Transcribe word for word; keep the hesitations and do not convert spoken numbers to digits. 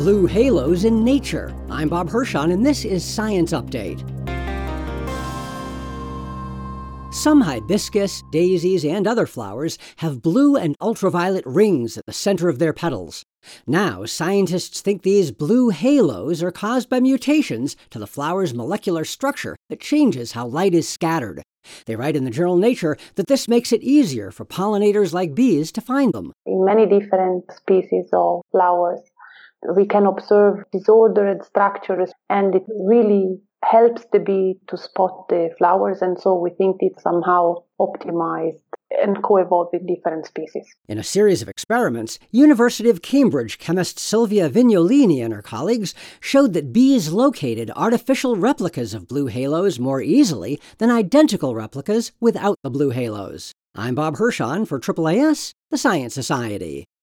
blue halos in nature. I'm Bob Hirschon, and this is Science Update. Some hibiscus, daisies, and other flowers have blue and ultraviolet rings at the center of their petals. Now, scientists think these blue halos are caused by mutations to the flower's molecular structure that changes how light is scattered. They write in the journal Nature that this makes it easier for pollinators like bees to find them. In many different species of flowers, we can observe disordered structures, and it really helps the bee to spot the flowers, and so we think it's somehow optimized and co-evolved with different species. In a series of experiments, University of Cambridge chemist Silvia Vignolini and her colleagues showed that bees located artificial replicas of blue halos more easily than identical replicas without the blue halos. I'm Bob Hirschon for A A A S, the Science Society.